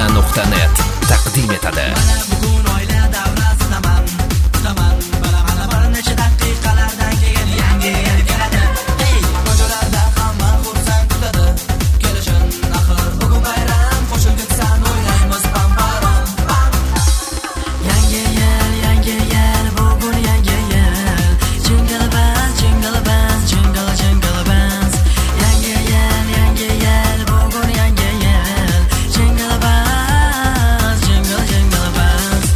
Tarona.net taqdim etadi. Bugun oila davrasinaman, mana bir necha daqiqalardan keyin yangi yil keladi. Hey, ko'chalarda hamma xursand kutadi. Kelishin axir bugun bayram, qo'shilib ketsan o'ynaymiz pam-param. Yangi yil, bugun yangi yil. Jingle bells, jingle bells, jingle jingle bells. Yangi yil, bugun yangi yil. Jingle bells, jingle jingle bells.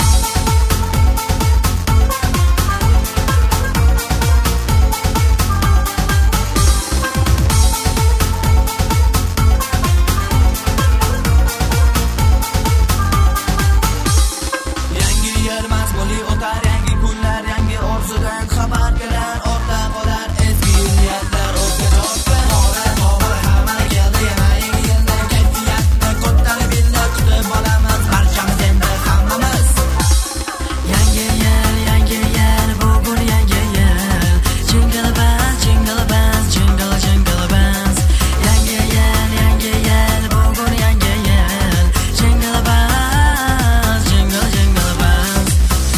Yangi yil mazmunli o'tar, yangi kunlar, yangi orzudan xabar kelar, ortda qolar eski niyatlar, o'zga javob to'g'ri, hamma keldi yana yangi yildan kayfiyatni ko'tarib bilib kutib olamiz barchamiz endi hammamiz. Yangi yil, bugun yangi yil. Jingle bells, jingle bells, jingle jingle bells. Yangi yil, bugun yangi yil. Jingle bells, jingle jingle bells.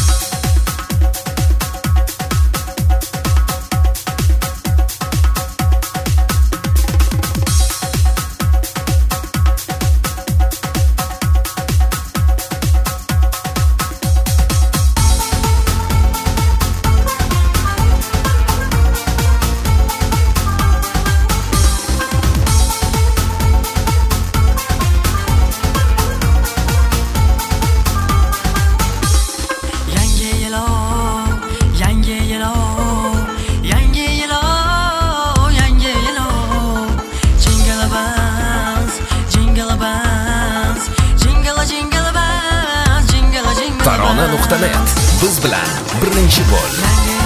Yangi yil, yangi yil, yangi yil, yangi yil. Jingle bells, jingle bells, jingle jingle bells, jingle jingle bells. Tarona.net biz bilan birinchi bo'l. Yangi